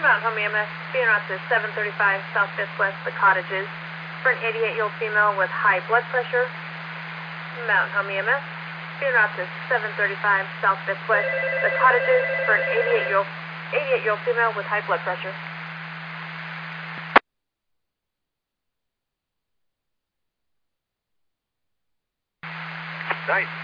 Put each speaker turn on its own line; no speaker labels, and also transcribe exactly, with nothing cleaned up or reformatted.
Mountain Home E M S, being out to seven thirty-five South fifth West, The Cottages, for an eighty-eight-year-old female with high blood pressure. Mountain Home E M S, being out to seven thirty-five South fifth West, The Cottages, for an eighty-eight-year-old eighty-eight-year-old female with high blood pressure.
Nice.